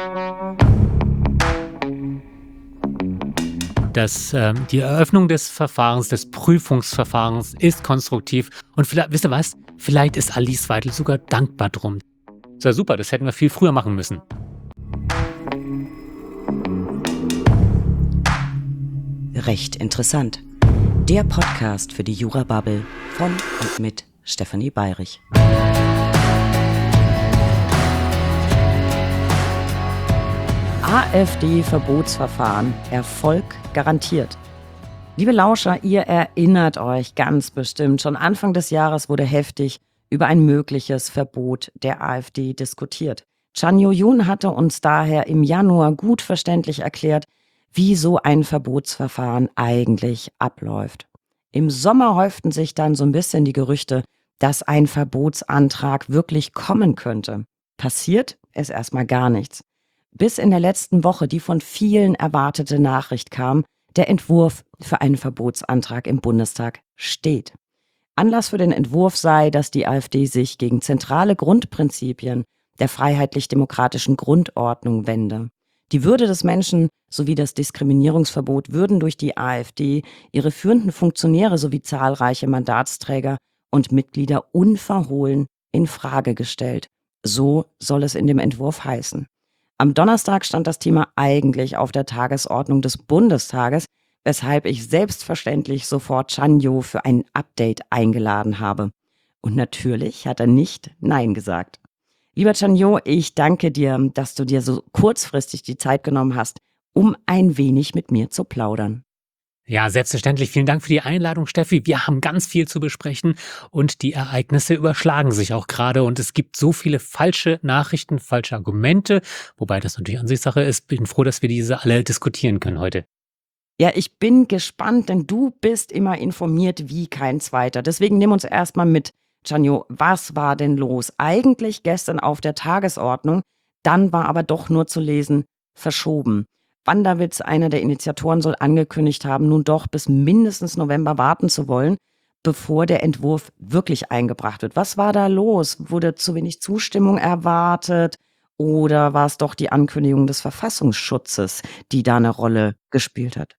Die Eröffnung des Verfahrens, des Prüfungsverfahrens ist konstruktiv. Und vielleicht, wisst ihr was? Vielleicht ist Alice Weidel sogar dankbar drum. Ist ja super, das hätten wir viel früher machen müssen. Recht interessant. Der Podcast für die Jura-Bubble von und mit Stefanie Bayrich. AfD-Verbotsverfahren. Erfolg garantiert. Liebe Lauscher, ihr erinnert euch ganz bestimmt, schon Anfang des Jahres wurde heftig über ein mögliches Verbot der AfD diskutiert. Chan Yo-Jun hatte uns daher im Januar gut verständlich erklärt, wie so ein Verbotsverfahren eigentlich abläuft. Im Sommer häuften sich dann so ein bisschen die Gerüchte, dass ein Verbotsantrag wirklich kommen könnte. Passiert ist erstmal gar nichts. Bis in der letzten Woche die von vielen erwartete Nachricht kam, der Entwurf für einen Verbotsantrag im Bundestag steht. Anlass für den Entwurf sei, dass die AfD sich gegen zentrale Grundprinzipien der freiheitlich-demokratischen Grundordnung wende. Die Würde des Menschen sowie das Diskriminierungsverbot würden durch die AfD ihre führenden Funktionäre sowie zahlreiche Mandatsträger und Mitglieder unverhohlen in Frage gestellt. So soll es in dem Entwurf heißen. Am Donnerstag stand das Thema eigentlich auf der Tagesordnung des Bundestages, weshalb ich selbstverständlich sofort Chan Yo für ein Update eingeladen habe. Und natürlich hat er nicht Nein gesagt. Lieber Chan Yo, ich danke dir, dass du dir so kurzfristig die Zeit genommen hast, um ein wenig mit mir zu plaudern. Ja, selbstverständlich. Vielen Dank für die Einladung, Steffi. Wir haben ganz viel zu besprechen und die Ereignisse überschlagen sich auch gerade und es gibt so viele falsche Nachrichten, falsche Argumente, wobei das natürlich Ansichtssache ist. Bin froh, dass wir diese alle diskutieren können heute. Ja, ich bin gespannt, denn du bist immer informiert wie kein Zweiter. Deswegen nimm uns erstmal mit. Chan Yo, was war denn los? Eigentlich gestern auf der Tagesordnung, dann war aber doch nur zu lesen, verschoben. Wanderwitz, einer der Initiatoren, soll angekündigt haben, nun doch bis mindestens November warten zu wollen, bevor der Entwurf wirklich eingebracht wird. Was war da los? Wurde zu wenig Zustimmung erwartet? Oder war es doch die Ankündigung des Verfassungsschutzes, die da eine Rolle gespielt hat?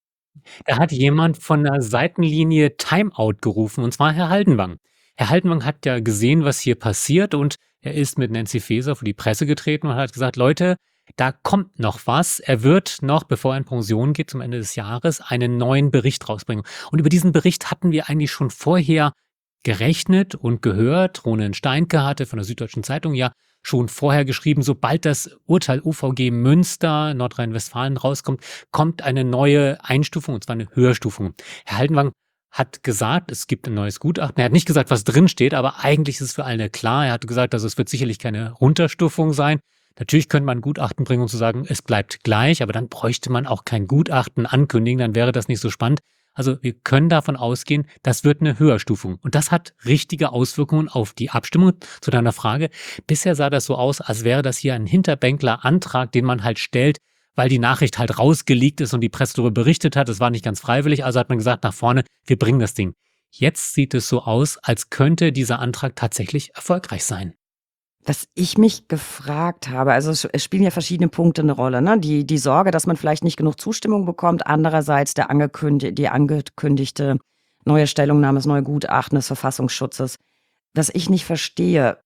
Da hat jemand von der Seitenlinie Timeout gerufen, und zwar Herr Haldenwang. Herr Haldenwang hat ja gesehen, was hier passiert, und er ist mit Nancy Faeser vor die Presse getreten und hat gesagt, Leute, da kommt noch was. Er wird noch, bevor er in Pension geht, zum Ende des Jahres, einen neuen Bericht rausbringen. Und über diesen Bericht hatten wir eigentlich schon vorher gerechnet und gehört. Ronen Steinke hatte von der Süddeutschen Zeitung ja schon vorher geschrieben, sobald das Urteil OVG Münster, Nordrhein-Westfalen rauskommt, kommt eine neue Einstufung, und zwar eine Höherstufung. Herr Haldenwang hat gesagt, es gibt ein neues Gutachten. Er hat nicht gesagt, was drin steht, aber eigentlich ist es für alle klar. Er hat gesagt, also es wird sicherlich keine Runterstufung sein. Natürlich könnte man ein Gutachten bringen, um zu sagen, es bleibt gleich, aber dann bräuchte man auch kein Gutachten ankündigen, dann wäre das nicht so spannend. Also wir können davon ausgehen, das wird eine Höherstufung. Und das hat richtige Auswirkungen auf die Abstimmung. Zu deiner Frage, bisher sah das so aus, als wäre das hier ein Hinterbänkler-Antrag, den man halt stellt, weil die Nachricht halt rausgeleakt ist und die Presse darüber berichtet hat. Es war nicht ganz freiwillig, also hat man gesagt, nach vorne, wir bringen das Ding. Jetzt sieht es so aus, als könnte dieser Antrag tatsächlich erfolgreich sein. Was ich mich gefragt habe, also es spielen ja verschiedene Punkte eine Rolle, ne? Die Sorge, dass man vielleicht nicht genug Zustimmung bekommt, andererseits die angekündigte neue Stellungnahme, das neue Gutachten des Verfassungsschutzes. Was ich nicht verstehe,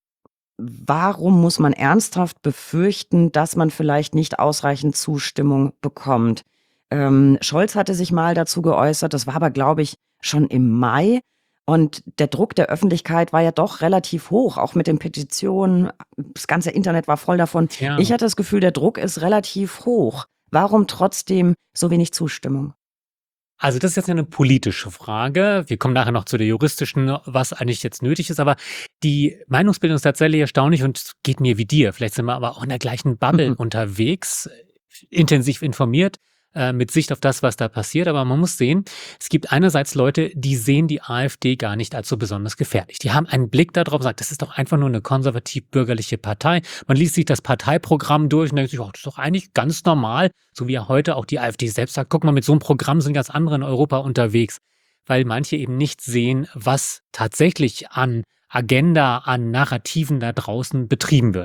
warum muss man ernsthaft befürchten, dass man vielleicht nicht ausreichend Zustimmung bekommt? Scholz hatte sich mal dazu geäußert, das war aber, glaube ich, schon im Mai. Und der Druck der Öffentlichkeit war ja doch relativ hoch, auch mit den Petitionen. Das ganze Internet war voll davon. Tja. Ich hatte das Gefühl, der Druck ist relativ hoch. Warum trotzdem so wenig Zustimmung? Also das ist jetzt eine politische Frage. Wir kommen nachher noch zu der juristischen, was eigentlich jetzt nötig ist. Aber die Meinungsbildung ist tatsächlich erstaunlich und geht mir wie dir. Vielleicht sind wir aber auch in der gleichen Bubble unterwegs, intensiv informiert, mit Sicht auf das, was da passiert. Aber man muss sehen, es gibt einerseits Leute, die sehen die AfD gar nicht als so besonders gefährlich. Die haben einen Blick darauf und sagen, das ist doch einfach nur eine konservativ-bürgerliche Partei. Man liest sich das Parteiprogramm durch und denkt sich, oh, das ist doch eigentlich ganz normal. So wie ja heute auch die AfD selbst sagt, guck mal, mit so einem Programm sind ganz andere in Europa unterwegs. Weil manche eben nicht sehen, was tatsächlich an Agenda, an Narrativen da draußen betrieben wird.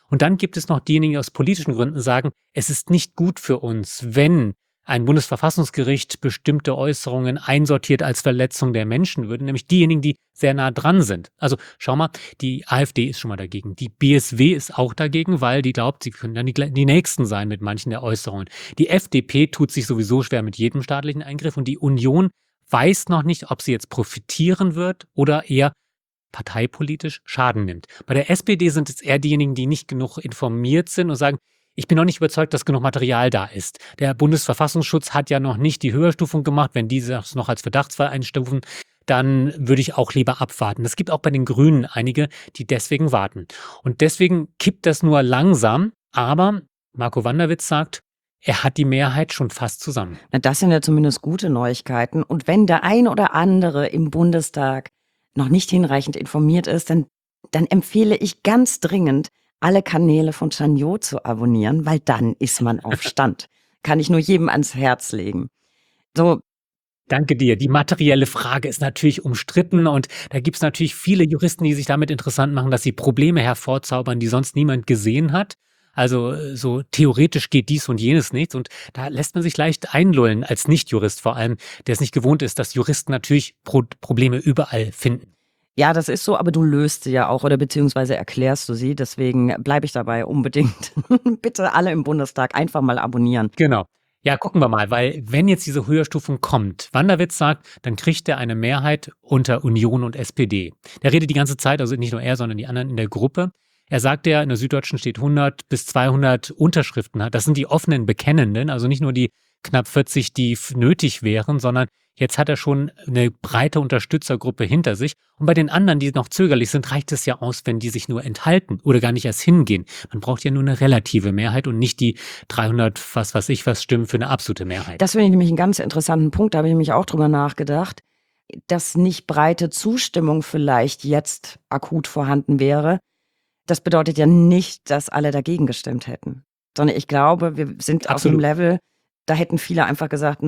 Und dann gibt es noch diejenigen, die aus politischen Gründen sagen, es ist nicht gut für uns, wenn ein Bundesverfassungsgericht bestimmte Äußerungen einsortiert als Verletzung der Menschenwürde, nämlich diejenigen, die sehr nah dran sind. Also schau mal, die AfD ist schon mal dagegen. Die BSW ist auch dagegen, weil die glaubt, sie können dann die Nächsten sein mit manchen der Äußerungen. Die FDP tut sich sowieso schwer mit jedem staatlichen Eingriff und die Union weiß noch nicht, ob sie jetzt profitieren wird oder eher parteipolitisch Schaden nimmt. Bei der SPD sind es eher diejenigen, die nicht genug informiert sind und sagen, ich bin noch nicht überzeugt, dass genug Material da ist. Der Bundesverfassungsschutz hat ja noch nicht die Höherstufung gemacht. Wenn diese das noch als Verdachtsfall einstufen, dann würde ich auch lieber abwarten. Es gibt auch bei den Grünen einige, die deswegen warten. Und deswegen kippt das nur langsam. Aber Marco Wanderwitz sagt, er hat die Mehrheit schon fast zusammen. Na, das sind ja zumindest gute Neuigkeiten. Und wenn der ein oder andere im Bundestag noch nicht hinreichend informiert ist, dann empfehle ich ganz dringend, alle Kanäle von Chanjot zu abonnieren, weil dann ist man auf Stand. Kann ich nur jedem ans Herz legen. So, Danke dir. Die materielle Frage ist natürlich umstritten und da gibt es natürlich viele Juristen, die sich damit interessant machen, dass sie Probleme hervorzaubern, die sonst niemand gesehen hat. Also so theoretisch geht dies und jenes nichts und da lässt man sich leicht einlullen, als Nichtjurist vor allem, der es nicht gewohnt ist, dass Juristen natürlich Probleme überall finden. ja, das ist so, aber du löst sie ja auch oder beziehungsweise erklärst du sie. Deswegen bleibe ich dabei unbedingt. Bitte alle im Bundestag einfach mal abonnieren. Genau. Ja, gucken wir mal, weil wenn jetzt diese Höherstufung kommt, Wanderwitz sagt, dann kriegt er eine Mehrheit unter Union und SPD. Der redet die ganze Zeit, also nicht nur er, sondern die anderen in der Gruppe. Er sagt ja, in der Süddeutschen steht 100 bis 200 Unterschriften hat. Das sind die offenen Bekennenden, also nicht nur die knapp 40, die nötig wären, sondern jetzt hat er schon eine breite Unterstützergruppe hinter sich. Und bei den anderen, die noch zögerlich sind, reicht es ja aus, wenn die sich nur enthalten oder gar nicht erst hingehen. Man braucht ja nur eine relative Mehrheit und nicht die 300, was weiß ich, was Stimmen für eine absolute Mehrheit. Das finde ich nämlich einen ganz interessanten Punkt, da habe ich nämlich auch drüber nachgedacht, dass nicht breite Zustimmung vielleicht jetzt akut vorhanden wäre. Das bedeutet ja nicht, dass alle dagegen gestimmt hätten, sondern ich glaube, wir sind auf einem Absolut. Level, da hätten viele einfach gesagt,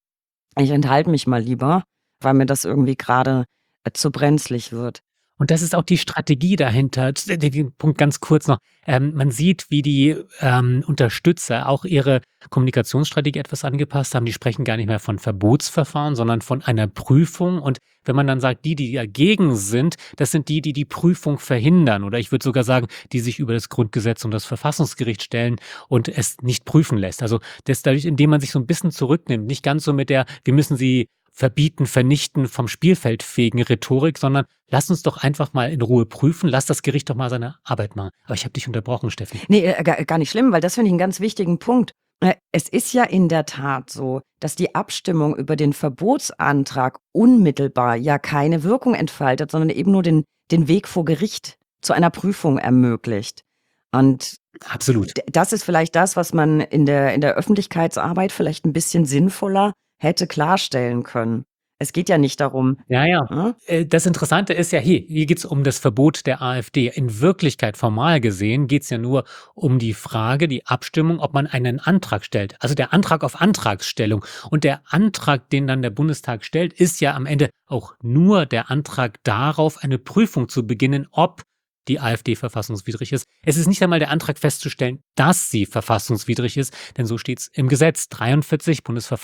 ich enthalte mich mal lieber, weil mir das irgendwie gerade zu brenzlig wird. Und das ist auch die Strategie dahinter. Den Punkt ganz kurz noch. Man sieht, wie die Unterstützer auch ihre Kommunikationsstrategie etwas angepasst haben. Die sprechen gar nicht mehr von Verbotsverfahren, sondern von einer Prüfung. Und wenn man dann sagt, die dagegen sind, das sind die die Prüfung verhindern. Oder ich würde sogar sagen, die sich über das Grundgesetz und das Verfassungsgericht stellen und es nicht prüfen lässt. Also das dadurch, indem man sich so ein bisschen zurücknimmt, nicht ganz so mit der, wir müssen sie verbieten, vernichten, vom Spielfeld fegen Rhetorik, sondern lass uns doch einfach mal in Ruhe prüfen, lass das Gericht doch mal seine Arbeit machen. Aber ich habe dich unterbrochen, Steffen. Nee, gar nicht schlimm, weil das finde ich einen ganz wichtigen Punkt. Es ist ja in der Tat so, dass die Abstimmung über den Verbotsantrag unmittelbar ja keine Wirkung entfaltet, sondern eben nur den Weg vor Gericht zu einer Prüfung ermöglicht. Und Absolut. das ist vielleicht das, was man in der Öffentlichkeitsarbeit vielleicht ein bisschen sinnvoller hätte klarstellen können. Es geht ja nicht darum. Ja. Das Interessante ist ja, hier geht es um das Verbot der AfD. In Wirklichkeit, formal gesehen, geht es ja nur um die Frage, die Abstimmung, ob man einen Antrag stellt. Also der Antrag auf Antragsstellung. Und der Antrag, den dann der Bundestag stellt, ist ja am Ende auch nur der Antrag darauf, eine Prüfung zu beginnen, ob die AfD verfassungswidrig ist. Es ist nicht einmal der Antrag festzustellen, dass sie verfassungswidrig ist, denn so steht es im Gesetz. 43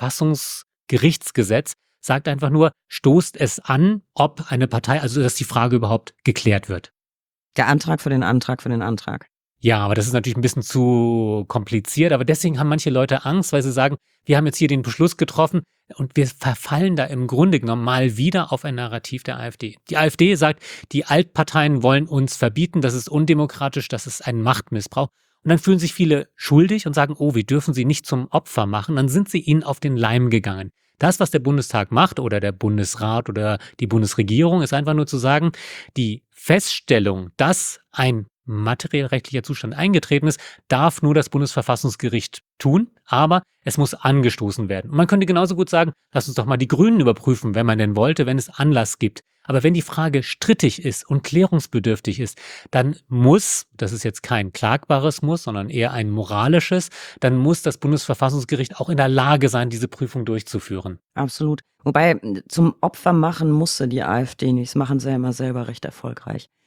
Bundesverfassungsgerichtsgesetz sagt einfach nur, stoßt es an, ob eine Partei, also dass die Frage überhaupt geklärt wird. Der Antrag für den Antrag für den Antrag. Ja, aber das ist natürlich ein bisschen zu kompliziert, aber deswegen haben manche Leute Angst, weil sie sagen, wir haben jetzt hier den Beschluss getroffen und wir verfallen da im Grunde genommen mal wieder auf ein Narrativ der AfD. Die AfD sagt, die Altparteien wollen uns verbieten, das ist undemokratisch, das ist ein Machtmissbrauch. Und dann fühlen sich viele schuldig und sagen, oh, wir dürfen sie nicht zum Opfer machen, dann sind sie ihnen auf den Leim gegangen. Das, was der Bundestag macht oder der Bundesrat oder die Bundesregierung, ist einfach nur zu sagen, die Feststellung, dass ein materiell-rechtlicher Zustand eingetreten ist, darf nur das Bundesverfassungsgericht tun, aber es muss angestoßen werden. Und man könnte genauso gut sagen, lass uns doch mal die Grünen überprüfen, wenn man denn wollte, wenn es Anlass gibt. Aber wenn die Frage strittig ist und klärungsbedürftig ist, dann muss, das ist jetzt kein klagbares Muss, sondern eher ein moralisches, dann muss das Bundesverfassungsgericht auch in der Lage sein, diese Prüfung durchzuführen. Absolut. Wobei zum Opfer machen musste die AfD nicht. Das machen sie ja immer selber recht erfolgreich.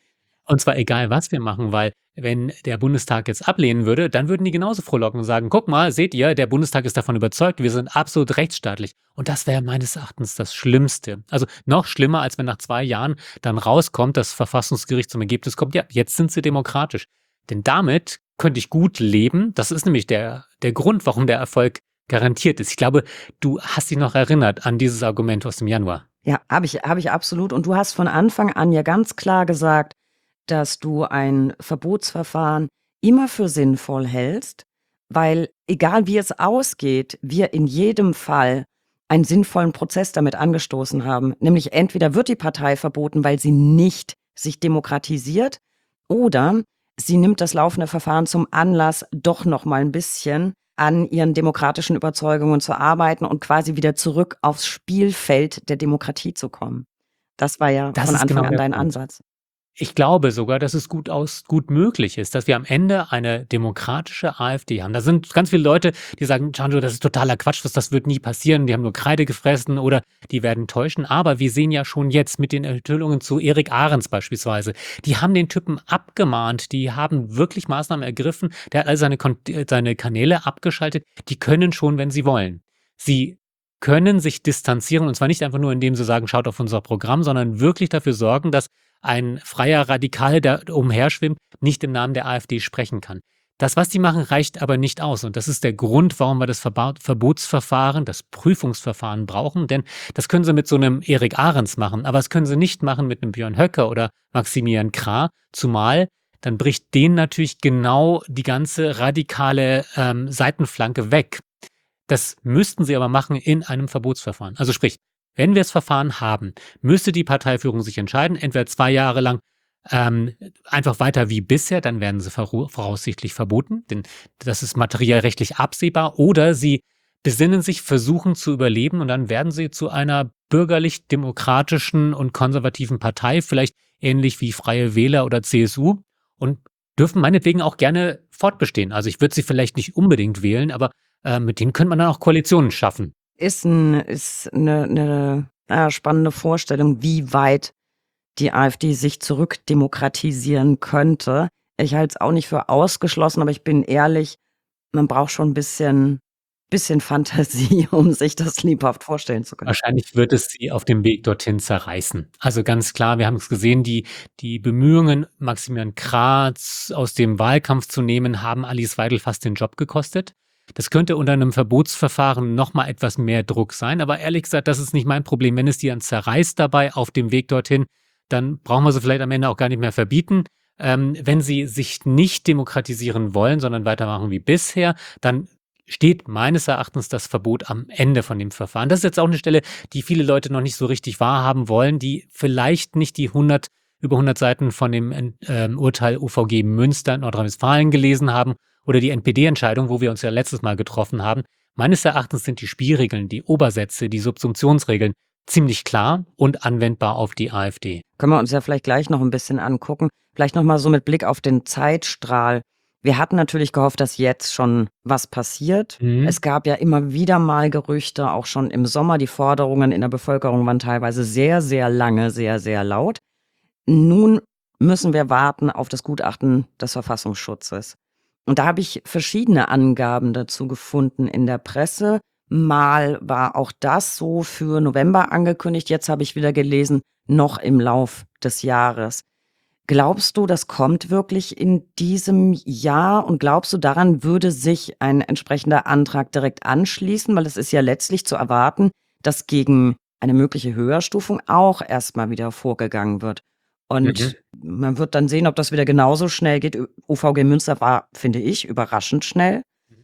Und zwar egal, was wir machen, weil wenn der Bundestag jetzt ablehnen würde, dann würden die genauso frohlocken und sagen: „Guck mal, seht ihr, der Bundestag ist davon überzeugt, wir sind absolut rechtsstaatlich.“ Und das wäre meines Erachtens das Schlimmste. Also, noch schlimmer, als wenn nach 2 Jahren dann rauskommt, das Verfassungsgericht zum Ergebnis kommt: „Ja, jetzt sind sie demokratisch.“ Denn damit könnte ich gut leben. Das ist nämlich der Grund, warum der Erfolg garantiert ist. Ich glaube, du hast dich noch erinnert an dieses Argument aus dem Januar. Ja, habe ich absolut. Und du hast von Anfang an ja ganz klar gesagt, dass du ein Verbotsverfahren immer für sinnvoll hältst, weil egal wie es ausgeht, wir in jedem Fall einen sinnvollen Prozess damit angestoßen haben. Nämlich entweder wird die Partei verboten, weil sie nicht sich demokratisiert, oder sie nimmt das laufende Verfahren zum Anlass, doch noch mal ein bisschen an ihren demokratischen Überzeugungen zu arbeiten und quasi wieder zurück aufs Spielfeld der Demokratie zu kommen. Das war ja Das von ist Anfang genau an der dein Punkt. Ansatz. Ich glaube sogar, dass es gut möglich ist, dass wir am Ende eine demokratische AfD haben. Da sind ganz viele Leute, die sagen: „Gianjo, das ist totaler Quatsch, das wird nie passieren. Die haben nur Kreide gefressen oder die werden täuschen.“ Aber wir sehen ja schon jetzt mit den Enthüllungen zu Erik Ahrens beispielsweise, die haben den Typen abgemahnt, die haben wirklich Maßnahmen ergriffen. Der hat all seine Kanäle abgeschaltet. Die können schon, wenn sie wollen. Sie können sich distanzieren, und zwar nicht einfach nur, indem sie sagen: „Schaut auf unser Programm“, sondern wirklich dafür sorgen, dass ein freier Radikal, der umherschwimmt, nicht im Namen der AfD sprechen kann. Das, was die machen, reicht aber nicht aus. Und das ist der Grund, warum wir das Verbotsverfahren, das Prüfungsverfahren brauchen. Denn das können sie mit so einem Erik Ahrens machen, aber das können sie nicht machen mit einem Björn Höcke oder Maximilian Krah. Zumal dann bricht denen natürlich genau die ganze radikale Seitenflanke weg. Das müssten sie aber machen in einem Verbotsverfahren. Also sprich, wenn wir das Verfahren haben, müsste die Parteiführung sich entscheiden, entweder 2 Jahre lang einfach weiter wie bisher, dann werden sie voraussichtlich verboten, denn das ist materiell rechtlich absehbar, oder sie besinnen sich, versuchen zu überleben und dann werden sie zu einer bürgerlich-demokratischen und konservativen Partei, vielleicht ähnlich wie Freie Wähler oder CSU, und dürfen meinetwegen auch gerne fortbestehen. Also ich würde sie vielleicht nicht unbedingt wählen, aber mit denen könnte man dann auch Koalitionen schaffen. Ist 'ne spannende Vorstellung, wie weit die AfD sich zurückdemokratisieren könnte. Ich halte es auch nicht für ausgeschlossen, aber ich bin ehrlich, man braucht schon 'n bisschen Fantasie, um sich das lebhaft vorstellen zu können. Wahrscheinlich wird es sie auf dem Weg dorthin zerreißen. Also ganz klar, wir haben es gesehen, die Bemühungen, Maximilian Krah aus dem Wahlkampf zu nehmen, haben Alice Weidel fast den Job gekostet. Das könnte unter einem Verbotsverfahren noch mal etwas mehr Druck sein, aber ehrlich gesagt, das ist nicht mein Problem. Wenn es die dann zerreißt dabei auf dem Weg dorthin, dann brauchen wir sie vielleicht am Ende auch gar nicht mehr verbieten. Wenn sie sich nicht demokratisieren wollen, sondern weitermachen wie bisher, dann steht meines Erachtens das Verbot am Ende von dem Verfahren. Das ist jetzt auch eine Stelle, die viele Leute noch nicht so richtig wahrhaben wollen, die vielleicht nicht die über 100 Seiten von dem Urteil UVG Münster in Nordrhein-Westfalen gelesen haben oder die NPD-Entscheidung, wo wir uns ja letztes Mal getroffen haben. Meines Erachtens sind die Spielregeln, die Obersätze, die Subsumptionsregeln ziemlich klar und anwendbar auf die AfD. Können wir uns ja vielleicht gleich noch ein bisschen angucken. Vielleicht noch mal so mit Blick auf den Zeitstrahl. Wir hatten natürlich gehofft, dass jetzt schon was passiert. Mhm. Es gab ja immer wieder mal Gerüchte, auch schon im Sommer. Die Forderungen in der Bevölkerung waren teilweise sehr, sehr lange, sehr, sehr laut. Nun müssen wir warten auf das Gutachten des Verfassungsschutzes. Und da habe ich verschiedene Angaben dazu gefunden in der Presse. Mal war auch das so für November angekündigt. Jetzt habe ich wieder gelesen, noch im Lauf des Jahres. Glaubst du, das kommt wirklich in diesem Jahr? Und glaubst du, daran würde sich ein entsprechender Antrag direkt anschließen? Weil es ist ja letztlich zu erwarten, dass gegen eine mögliche Höherstufung auch erstmal wieder vorgegangen wird. Mhm. Und man wird dann sehen, ob das wieder genauso schnell geht. UVG Münster war, finde ich, überraschend schnell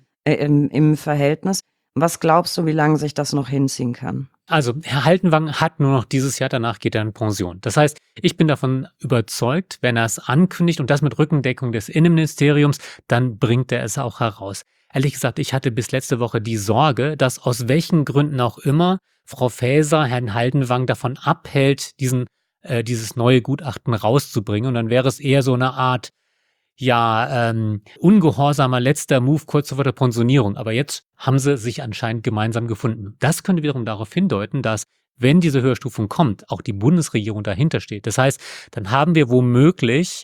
im Verhältnis. Was glaubst du, wie lange sich das noch hinziehen kann? Also, Herr Haltenwang hat nur noch dieses Jahr, danach geht er in Pension. Das heißt, ich bin davon überzeugt, wenn er es ankündigt und das mit Rückendeckung des Innenministeriums, dann bringt er es auch heraus. Ehrlich gesagt, ich hatte bis letzte Woche die Sorge, dass aus welchen Gründen auch immer Frau Faeser Herrn Haldenwang davon abhält, dieses neue Gutachten rauszubringen. Und dann wäre es eher so eine Art, ja, ungehorsamer letzter Move kurz vor der Pensionierung. Aber jetzt haben sie sich anscheinend gemeinsam gefunden. Das könnte wiederum darauf hindeuten, dass, wenn diese Höherstufung kommt, auch die Bundesregierung dahinter steht. Das heißt, dann haben wir womöglich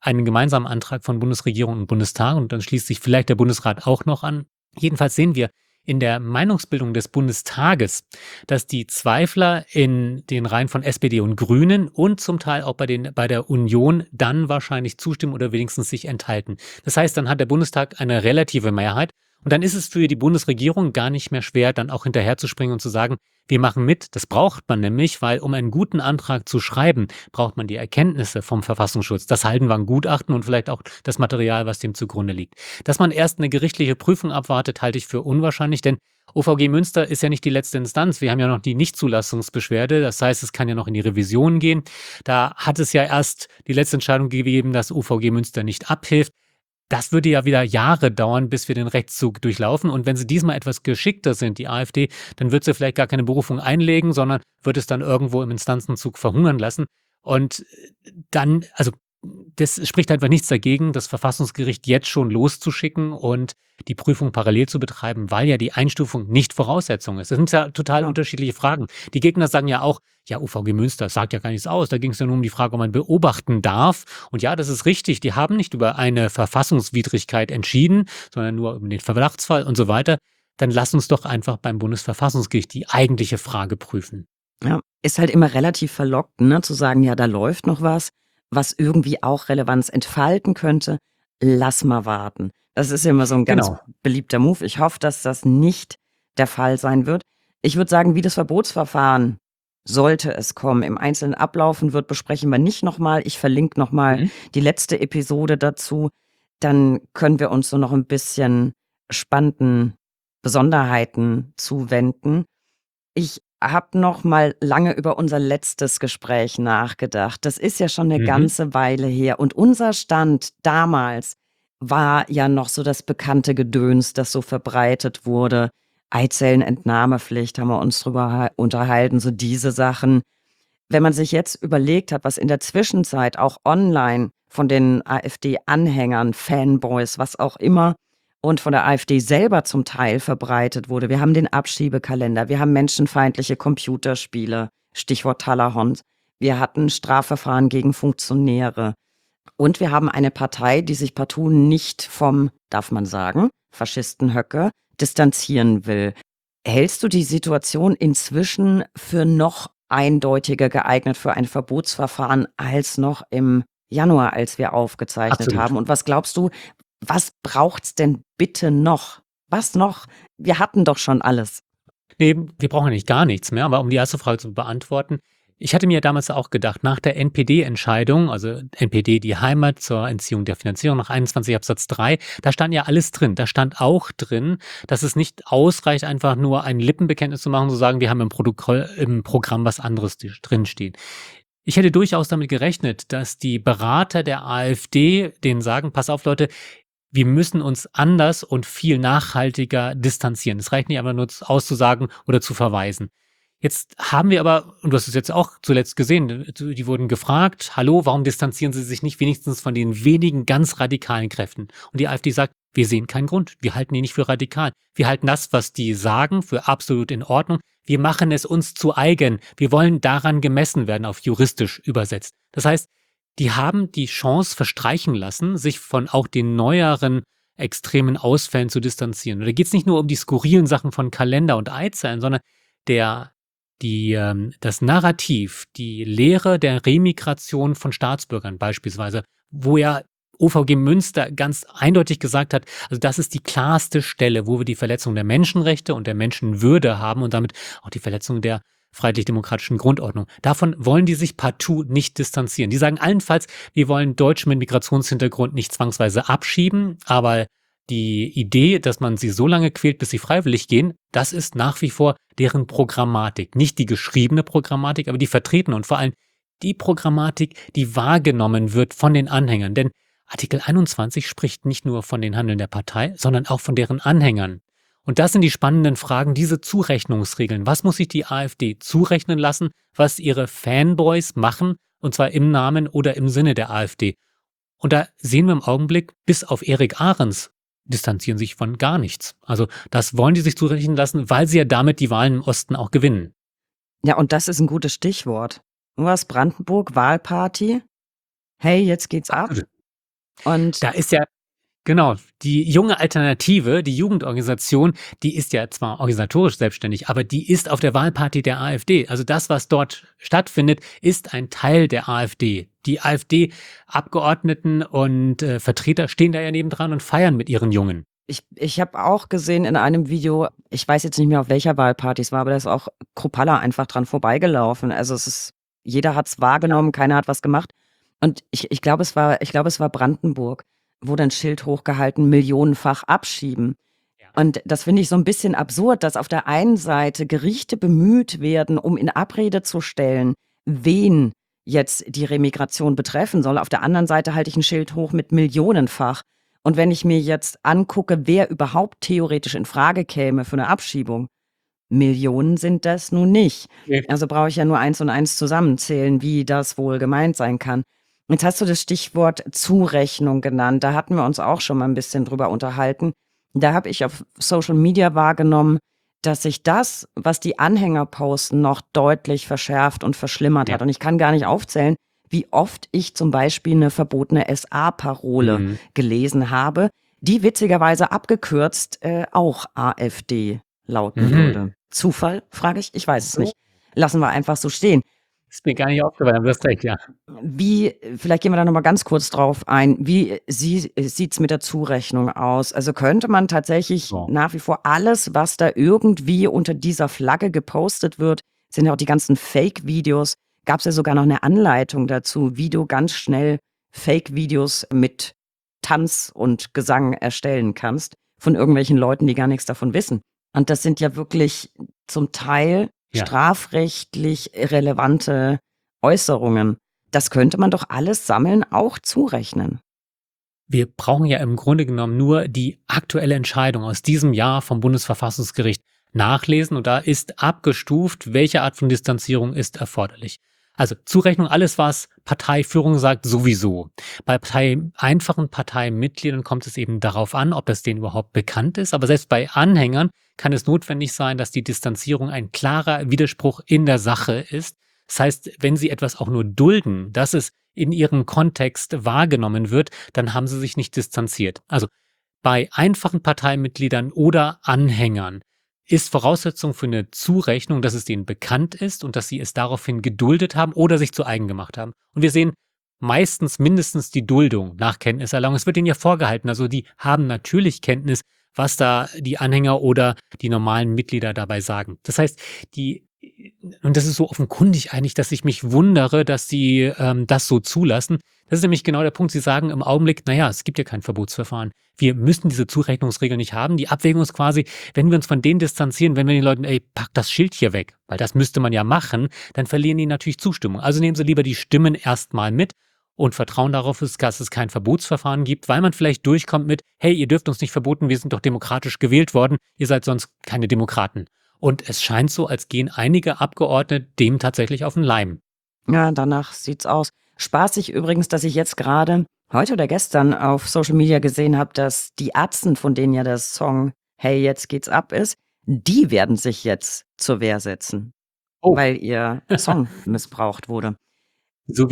einen gemeinsamen Antrag von Bundesregierung und Bundestag und dann schließt sich vielleicht der Bundesrat auch noch an. Jedenfalls sehen wir in der Meinungsbildung des Bundestages, dass die Zweifler in den Reihen von SPD und Grünen und zum Teil auch bei der Union dann wahrscheinlich zustimmen oder wenigstens sich enthalten. Das heißt, dann hat der Bundestag eine relative Mehrheit und dann ist es für die Bundesregierung gar nicht mehr schwer, dann auch hinterherzuspringen und zu sagen, wir machen mit. Das braucht man nämlich, weil um einen guten Antrag zu schreiben, braucht man die Erkenntnisse vom Verfassungsschutz, das Haldenwang-Gutachten und vielleicht auch das Material, was dem zugrunde liegt. Dass man erst eine gerichtliche Prüfung abwartet, halte ich für unwahrscheinlich, denn OVG Münster ist ja nicht die letzte Instanz. Wir haben ja noch die Nichtzulassungsbeschwerde. Das heißt, es kann ja noch in die Revision gehen. Da hat es ja erst die letzte Entscheidung gegeben, dass OVG Münster nicht abhilft. Das würde ja wieder Jahre dauern, bis wir den Rechtszug durchlaufen. Und wenn sie diesmal etwas geschickter sind, die AfD, dann wird sie vielleicht gar keine Berufung einlegen, sondern wird es dann irgendwo im Instanzenzug verhungern lassen. Und dann, also das spricht einfach nichts dagegen, das Verfassungsgericht jetzt schon loszuschicken und die Prüfung parallel zu betreiben, weil ja die Einstufung nicht Voraussetzung ist. Das sind ja total unterschiedliche Fragen. Die Gegner sagen ja auch, ja, UVG Münster sagt ja gar nichts aus. Da ging es ja nur um die Frage, ob man beobachten darf. Und ja, das ist richtig. Die haben nicht über eine Verfassungswidrigkeit entschieden, sondern nur über den Verdachtsfall und so weiter. Dann lass uns doch einfach beim Bundesverfassungsgericht die eigentliche Frage prüfen. Ja, ist halt immer relativ verlockend, ne, zu sagen, ja, da läuft noch was irgendwie auch Relevanz entfalten könnte. Lass mal warten. Das ist immer so ein ganz Genau. beliebter Move. Ich hoffe, dass das nicht der Fall sein wird. Ich würde sagen, wie das Verbotsverfahren, sollte es kommen, im Einzelnen ablaufen wird, besprechen wir nicht nochmal. Ich verlinke nochmal Mhm. die letzte Episode dazu. Dann können wir uns so noch ein bisschen spannenden Besonderheiten zuwenden. Ich habe noch mal lange über unser letztes Gespräch nachgedacht. Das ist ja schon eine Mhm. ganze Weile her und unser Stand damals war ja noch so das bekannte Gedöns, das so verbreitet wurde. Eizellenentnahmepflicht, haben wir uns drüber unterhalten, so diese Sachen. Wenn man sich jetzt überlegt hat, was in der Zwischenzeit auch online von den AfD-Anhängern, Fanboys, was auch immer, und von der AfD selber zum Teil verbreitet wurde. Wir haben den Abschiebekalender, wir haben menschenfeindliche Computerspiele, Stichwort Talahond. Wir hatten Strafverfahren gegen Funktionäre. Und wir haben eine Partei, die sich partout nicht vom, darf man sagen, Faschisten Höcke distanzieren will. Hältst du die Situation inzwischen für noch eindeutiger geeignet für ein Verbotsverfahren als noch im Januar, als wir aufgezeichnet Absolut. haben? Und was glaubst du, was braucht's denn bitte noch? Was noch? Wir hatten doch schon alles. Nee, wir brauchen eigentlich gar nichts mehr, aber um die erste Frage zu beantworten, ich hatte mir damals auch gedacht, nach der NPD-Entscheidung, also NPD, die Heimat zur Entziehung der Finanzierung nach 21 Absatz 3, da stand ja alles drin. Da stand auch drin, dass es nicht ausreicht, einfach nur ein Lippenbekenntnis zu machen, zu sagen, wir haben im Programm was anderes drinstehen. Ich hätte durchaus damit gerechnet, dass die Berater der AfD denen sagen, pass auf Leute, wir müssen uns anders und viel nachhaltiger distanzieren. Es reicht nicht einfach nur auszusagen oder zu verweisen. Jetzt haben wir aber, und du hast es jetzt auch zuletzt gesehen, die wurden gefragt, hallo, warum distanzieren Sie sich nicht wenigstens von den wenigen ganz radikalen Kräften? Und die AfD sagt, wir sehen keinen Grund. Wir halten die nicht für radikal. Wir halten das, was die sagen, für absolut in Ordnung. Wir machen es uns zu eigen. Wir wollen daran gemessen werden, auf juristisch übersetzt. Das heißt, die haben die Chance verstreichen lassen, sich von auch den neueren extremen Ausfällen zu distanzieren. Und da geht es nicht nur um die skurrilen Sachen von Kalender und Eizellen, sondern das Narrativ, die Lehre der Remigration von Staatsbürgern beispielsweise, wo ja OVG Münster ganz eindeutig gesagt hat, also das ist die klarste Stelle, wo wir die Verletzung der Menschenrechte und der Menschenwürde haben und damit auch die Verletzung der freiheitlich-demokratischen Grundordnung. Davon wollen die sich partout nicht distanzieren. Die sagen allenfalls, wir wollen Deutsche mit Migrationshintergrund nicht zwangsweise abschieben, aber die Idee, dass man sie so lange quält, bis sie freiwillig gehen, das ist nach wie vor deren Programmatik. Nicht die geschriebene Programmatik, aber die vertretene und vor allem die Programmatik, die wahrgenommen wird von den Anhängern. Denn Artikel 21 spricht nicht nur von den Handeln der Partei, sondern auch von deren Anhängern. Und das sind die spannenden Fragen, diese Zurechnungsregeln. Was muss sich die AfD zurechnen lassen, was ihre Fanboys machen, und zwar im Namen oder im Sinne der AfD? Und da sehen wir im Augenblick, bis auf Erik Ahrens, distanzieren sich von gar nichts. Also das wollen die sich zurechnen lassen, weil sie ja damit die Wahlen im Osten auch gewinnen. Ja, und das ist ein gutes Stichwort. Du hast Brandenburg, Wahlparty. Hey, jetzt geht's ab. Und Da ist ja genau, die junge Alternative, die Jugendorganisation, die ist ja zwar organisatorisch selbstständig, aber die ist auf der Wahlparty der AfD. Also das, was dort stattfindet, ist ein Teil der AfD. Die AfD-Abgeordneten und Vertreter stehen da ja nebendran und feiern mit ihren Jungen. ich habe auch gesehen in einem Video, ich weiß jetzt nicht mehr, auf welcher Wahlparty es war, aber da ist auch Kruppalla einfach dran vorbeigelaufen. Also jeder hat es wahrgenommen, keiner hat was gemacht. Und ich glaube, es war Brandenburg, wurde ein Schild hochgehalten, millionenfach abschieben. Ja. Und das finde ich so ein bisschen absurd, dass auf der einen Seite Gerichte bemüht werden, um in Abrede zu stellen, wen jetzt die Remigration betreffen soll. Auf der anderen Seite halte ich ein Schild hoch mit millionenfach. Und wenn ich mir jetzt angucke, wer überhaupt theoretisch in Frage käme für eine Abschiebung, Millionen sind das nun nicht. Nee. Also brauche ich ja nur 1 und 1 zusammenzählen, wie das wohl gemeint sein kann. Jetzt hast du das Stichwort Zurechnung genannt. Da hatten wir uns auch schon mal ein bisschen drüber unterhalten. Da habe ich auf Social Media wahrgenommen, dass sich das, was die Anhänger posten, noch deutlich verschärft und verschlimmert Ja. hat. Und ich kann gar nicht aufzählen, wie oft ich zum Beispiel eine verbotene SA-Parole gelesen habe, die witzigerweise abgekürzt auch AfD lauten würde. Zufall, frage ich? Ich weiß es nicht. Lassen wir einfach so stehen. Ist mir gar nicht aufgefallen, aber du hast recht, ja. Vielleicht gehen wir da noch mal ganz kurz drauf ein. Wie sieht's mit der Zurechnung aus? Also könnte man tatsächlich So. nach wie vor alles, was da irgendwie unter dieser Flagge gepostet wird, sind ja auch die ganzen Fake-Videos, gab es ja sogar noch eine Anleitung dazu, wie du ganz schnell Fake-Videos mit Tanz und Gesang erstellen kannst von irgendwelchen Leuten, die gar nichts davon wissen. Und das sind ja wirklich zum Teil Ja. strafrechtlich relevante Äußerungen. Das könnte man doch alles sammeln, auch zurechnen. Wir brauchen ja im Grunde genommen nur die aktuelle Entscheidung aus diesem Jahr vom Bundesverfassungsgericht nachlesen und da ist abgestuft, welche Art von Distanzierung ist erforderlich. Also Zurechnung, alles was Parteiführung sagt, sowieso. Bei einfachen Parteimitgliedern kommt es eben darauf an, ob das denen überhaupt bekannt ist, aber selbst bei Anhängern kann es notwendig sein, dass die Distanzierung ein klarer Widerspruch in der Sache ist. Das heißt, wenn sie etwas auch nur dulden, dass es in ihrem Kontext wahrgenommen wird, dann haben sie sich nicht distanziert. Also bei einfachen Parteimitgliedern oder Anhängern ist Voraussetzung für eine Zurechnung, dass es denen bekannt ist und dass sie es daraufhin geduldet haben oder sich zu eigen gemacht haben. Und wir sehen meistens mindestens die Duldung nach Kenntniserlangung. Es wird ihnen ja vorgehalten, also die haben natürlich Kenntnis, was da die Anhänger oder die normalen Mitglieder dabei sagen. Das heißt, und das ist so offenkundig eigentlich, dass ich mich wundere, dass sie das so zulassen. Das ist nämlich genau der Punkt. Sie sagen im Augenblick, naja, es gibt ja kein Verbotsverfahren. Wir müssen diese Zurechnungsregel nicht haben. Die Abwägung ist quasi, wenn wir uns von denen distanzieren, wenn wir den Leuten, pack das Schild hier weg, weil das müsste man ja machen, dann verlieren die natürlich Zustimmung. Also nehmen sie lieber die Stimmen erstmal mit und vertrauen darauf, dass es kein Verbotsverfahren gibt, weil man vielleicht durchkommt mit, hey, ihr dürft uns nicht verboten, wir sind doch demokratisch gewählt worden, ihr seid sonst keine Demokraten. Und es scheint so, als gehen einige Abgeordnete dem tatsächlich auf den Leim. Ja, danach sieht's aus. Spaßig übrigens, dass ich jetzt gerade heute oder gestern auf Social Media gesehen habe, dass die Atzen, von denen ja der Song Hey, jetzt geht's ab ist, die werden sich jetzt zur Wehr setzen, weil ihr Song missbraucht wurde. So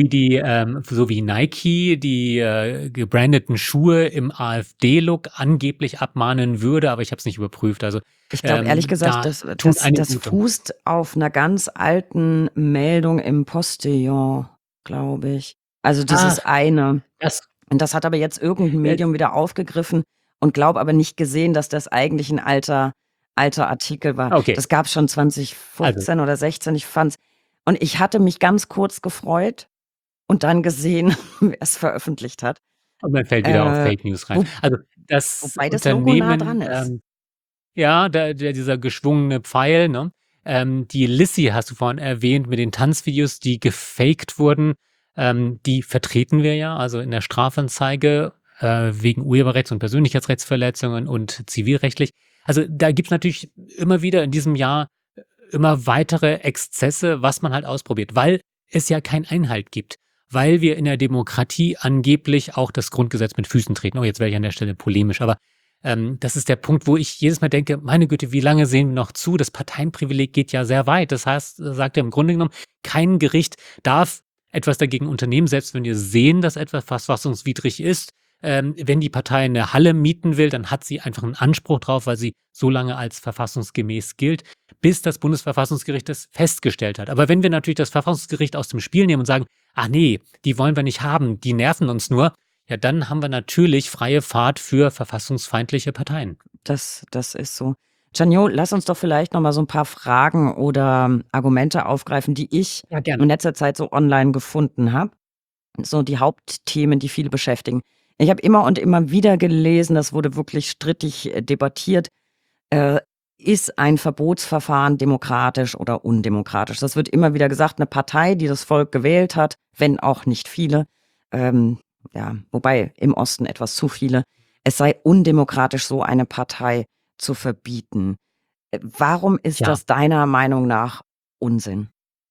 wie Nike die gebrandeten Schuhe im AfD-Look angeblich abmahnen würde, aber ich habe es nicht überprüft. Also ich glaube ehrlich gesagt, das fußt auf einer ganz alten Meldung im Postillon, glaube ich. Also dieses eine. Und das hat aber jetzt irgendein Medium wieder aufgegriffen und glaube aber nicht gesehen, dass das eigentlich ein alter Artikel war. Okay. Das gab es schon 2015 oder 16. Ich fand's. Und ich hatte mich ganz kurz gefreut und dann gesehen, wer es veröffentlicht hat. Und man fällt wieder auf Fake News rein. Also das wobei das Unternehmen, Logo nah dran ist. Ja, dieser geschwungene Pfeil, ne? Die Lissy hast du vorhin erwähnt mit den Tanzvideos, die gefaked wurden. Die vertreten wir ja, also in der Strafanzeige wegen Urheberrechts- und Persönlichkeitsrechtsverletzungen und zivilrechtlich. Also da gibt's natürlich immer wieder in diesem Jahr immer weitere Exzesse, was man halt ausprobiert, weil es ja keinen Einhalt gibt. Weil wir in der Demokratie angeblich auch das Grundgesetz mit Füßen treten. Oh, jetzt werde ich an der Stelle polemisch, aber das ist der Punkt, wo ich jedes Mal denke, meine Güte, wie lange sehen wir noch zu? Das Parteienprivileg geht ja sehr weit. Das heißt, sagt er im Grunde genommen, kein Gericht darf etwas dagegen unternehmen, selbst wenn wir sehen, dass etwas verfassungswidrig ist. Wenn die Partei eine Halle mieten will, dann hat sie einfach einen Anspruch drauf, weil sie so lange als verfassungsgemäß gilt, bis das Bundesverfassungsgericht das festgestellt hat. Aber wenn wir natürlich das Verfassungsgericht aus dem Spiel nehmen und sagen, ach nee, die wollen wir nicht haben, die nerven uns nur, ja, dann haben wir natürlich freie Fahrt für verfassungsfeindliche Parteien. Das ist so. Janjo, lass uns doch vielleicht noch mal so ein paar Fragen oder Argumente aufgreifen, die ich Ja, in gerne. letzter Zeit so online gefunden habe. So die Hauptthemen, die viele beschäftigen. Ich habe immer und immer wieder gelesen, das wurde wirklich strittig debattiert. Äh, Ist ein Verbotsverfahren demokratisch oder undemokratisch? Das wird immer wieder gesagt, eine Partei, die das Volk gewählt hat, wenn auch nicht viele, ähm, ja, wobei im Osten etwas zu viele, es sei undemokratisch, so eine Partei zu verbieten. Warum ist Ja. das deiner Meinung nach Unsinn?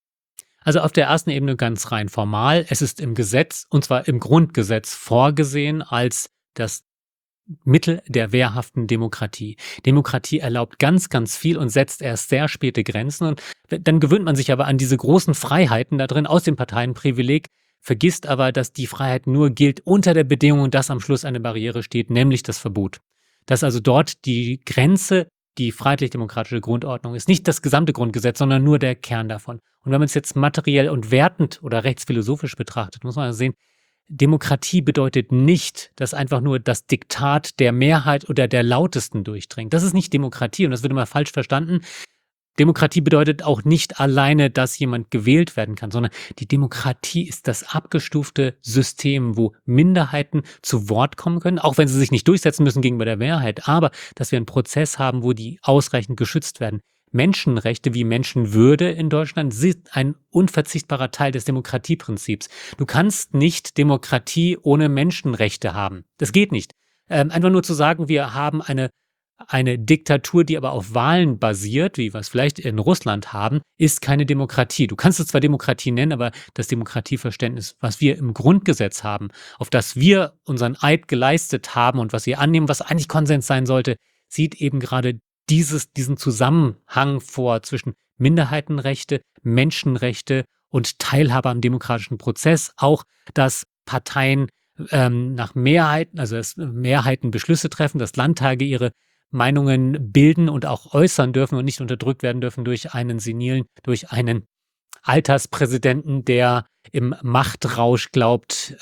Also auf der ersten Ebene ganz rein formal. Es ist im Gesetz, und zwar im Grundgesetz, vorgesehen als das Mittel der wehrhaften Demokratie. Demokratie erlaubt ganz, ganz viel und setzt erst sehr späte Grenzen. Und dann gewöhnt man sich aber an diese großen Freiheiten da drin aus dem Parteienprivileg, vergisst aber, dass die Freiheit nur gilt unter der Bedingung, dass am Schluss eine Barriere steht, nämlich das Verbot. Dass also dort die Grenze die freiheitlich-demokratische Grundordnung ist. Nicht das gesamte Grundgesetz, sondern nur der Kern davon. Und wenn man es jetzt materiell und wertend oder rechtsphilosophisch betrachtet, muss man sehen, Demokratie bedeutet nicht, dass einfach nur das Diktat der Mehrheit oder der Lautesten durchdringt. Das ist nicht Demokratie und das wird immer falsch verstanden. Demokratie bedeutet auch nicht alleine, dass jemand gewählt werden kann, sondern die Demokratie ist das abgestufte System, wo Minderheiten zu Wort kommen können, auch wenn sie sich nicht durchsetzen müssen gegenüber der Mehrheit, aber dass wir einen Prozess haben, wo die ausreichend geschützt werden. Menschenrechte wie Menschenwürde in Deutschland sind ein unverzichtbarer Teil des Demokratieprinzips. Du kannst nicht Demokratie ohne Menschenrechte haben. Das geht nicht. Einfach nur zu sagen, wir haben eine Diktatur, die aber auf Wahlen basiert, wie wir es vielleicht in Russland haben, ist keine Demokratie. Du kannst es zwar Demokratie nennen, aber das Demokratieverständnis, was wir im Grundgesetz haben, auf das wir unseren Eid geleistet haben und was wir annehmen, was eigentlich Konsens sein sollte, sieht eben gerade diesen Zusammenhang vor zwischen Minderheitenrechte, Menschenrechte und Teilhabe am demokratischen Prozess. Auch, dass Parteien nach Mehrheiten, also dass Mehrheiten Beschlüsse treffen, dass Landtage ihre Meinungen bilden und auch äußern dürfen und nicht unterdrückt werden dürfen durch einen senilen, durch einen Alterspräsidenten, der im Machtrausch glaubt,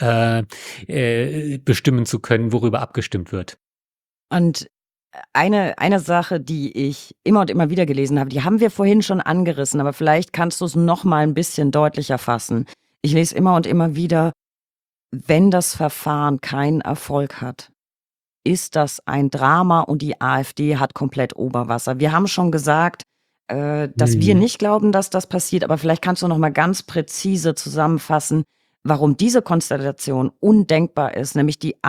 bestimmen zu können, worüber abgestimmt wird. Und eine Sache, die ich immer und immer wieder gelesen habe, die haben wir vorhin schon angerissen, aber vielleicht kannst du es noch mal ein bisschen deutlicher fassen. Ich lese immer und immer wieder, wenn das Verfahren keinen Erfolg hat, ist das ein Drama und die AfD hat komplett Oberwasser. Wir haben schon gesagt, dass wir nicht glauben, dass das passiert, aber vielleicht kannst du noch mal ganz präzise zusammenfassen, warum diese Konstellation undenkbar ist, nämlich die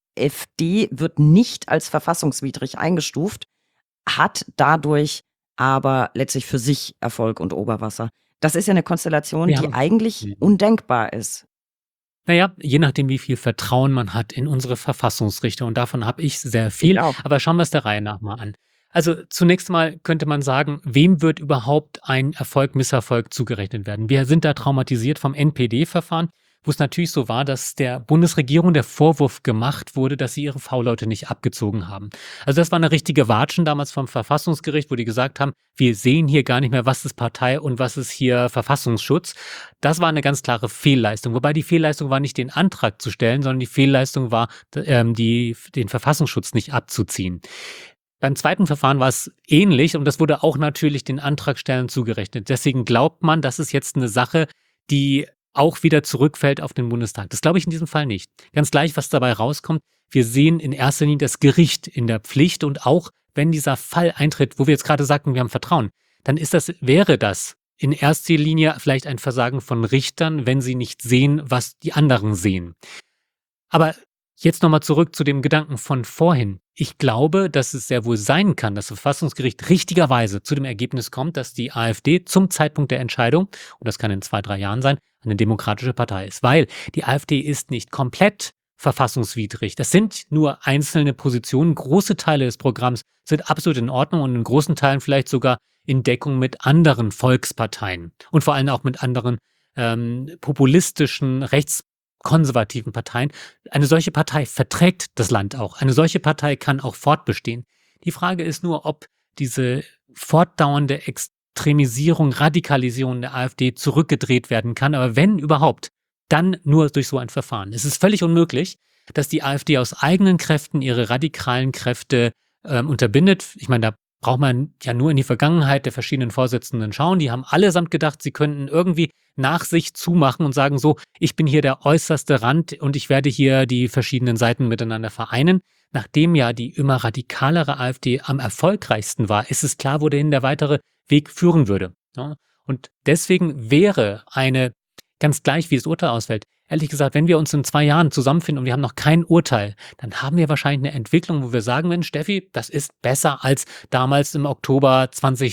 AfD wird nicht als verfassungswidrig eingestuft, hat dadurch aber letztlich für sich Erfolg und Oberwasser. Das ist ja eine Konstellation, Wir die haben eigentlich undenkbar ist. naja, je nachdem, wie viel Vertrauen man hat in unsere Verfassungsrichter. Und davon habe ich sehr viel. Ich auch. Aber schauen wir es der Reihe nach mal an. Also zunächst mal könnte man sagen, wem wird überhaupt ein Erfolg, Misserfolg zugerechnet werden? Wir sind da traumatisiert vom NPD-Verfahren, wo es natürlich so war, dass der Bundesregierung der Vorwurf gemacht wurde, dass sie ihre V-Leute nicht abgezogen haben. Also das war eine richtige Watschen damals vom Verfassungsgericht, wo die gesagt haben, wir sehen hier gar nicht mehr, was ist Partei und was ist hier Verfassungsschutz. Das war eine ganz klare Fehlleistung. Wobei die Fehlleistung war nicht, den Antrag zu stellen, sondern die Fehlleistung war, den Verfassungsschutz nicht abzuziehen. Beim zweiten Verfahren war es ähnlich und das wurde auch natürlich den Antragstellern zugerechnet. Deswegen glaubt man, das ist jetzt eine Sache, die auch wieder zurückfällt auf den Bundestag. Das glaube ich in diesem Fall nicht. Ganz gleich, was dabei rauskommt, wir sehen in erster Linie das Gericht in der Pflicht und auch, wenn dieser Fall eintritt, wo wir jetzt gerade sagten, wir haben Vertrauen, dann wäre das in erster Linie vielleicht ein Versagen von Richtern, wenn sie nicht sehen, was die anderen sehen. Aber jetzt nochmal zurück zu dem Gedanken von vorhin. Ich glaube, dass es sehr wohl sein kann, dass das Verfassungsgericht richtigerweise zu dem Ergebnis kommt, dass die AfD zum Zeitpunkt der Entscheidung, und das kann in 2, 3 Jahren sein, eine demokratische Partei ist. Weil die AfD ist nicht komplett verfassungswidrig. Das sind nur einzelne Positionen. Große Teile des Programms sind absolut in Ordnung und in großen Teilen vielleicht sogar in Deckung mit anderen Volksparteien und vor allem auch mit anderen populistischen, konservativen Parteien. Eine solche Partei verträgt das Land auch. Eine solche Partei kann auch fortbestehen. Die Frage ist nur, ob diese fortdauernde Extremisierung, Radikalisierung der AfD zurückgedreht werden kann. Aber wenn überhaupt, dann nur durch so ein Verfahren. Es ist völlig unmöglich, dass die AfD aus eigenen Kräften ihre radikalen Kräfte unterbindet. Ich meine, da braucht man ja nur in die Vergangenheit der verschiedenen Vorsitzenden schauen. Die haben allesamt gedacht, sie könnten irgendwie nach sich zumachen und sagen so, ich bin hier der äußerste Rand und ich werde hier die verschiedenen Seiten miteinander vereinen. Nachdem ja die immer radikalere AfD am erfolgreichsten war, ist es klar, wohin der weitere Weg führen würde. Ja? Und deswegen wäre eine, ganz gleich wie das Urteil ausfällt, ehrlich gesagt, wenn wir uns in 2 Jahren zusammenfinden und wir haben noch kein Urteil, dann haben wir wahrscheinlich eine Entwicklung, wo wir sagen, Mensch, Steffi, das ist besser als damals im Oktober